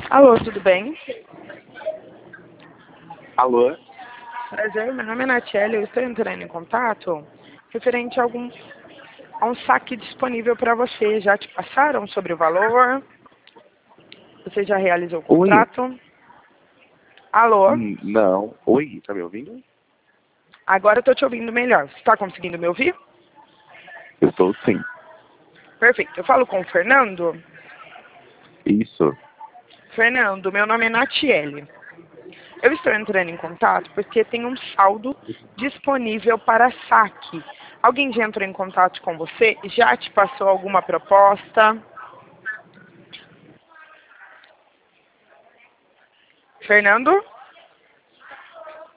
Alô, tudo bem? Alô? Prazer, meu nome é Natiele, eu estou entrando em contato referente a um saque disponível para você. Já te passaram sobre o valor? Você já realizou o Oi? contrato? Alô? Não. Oi, tá me ouvindo? Agora eu estou te ouvindo melhor. Você está conseguindo me ouvir? Eu estou sim. Perfeito. Eu falo com o Fernando? Isso. Fernando, meu nome é Natiele. Eu estou entrando em contato porque tem um saldo disponível para saque. Alguém já entrou em contato com você? Já te passou alguma proposta? Fernando?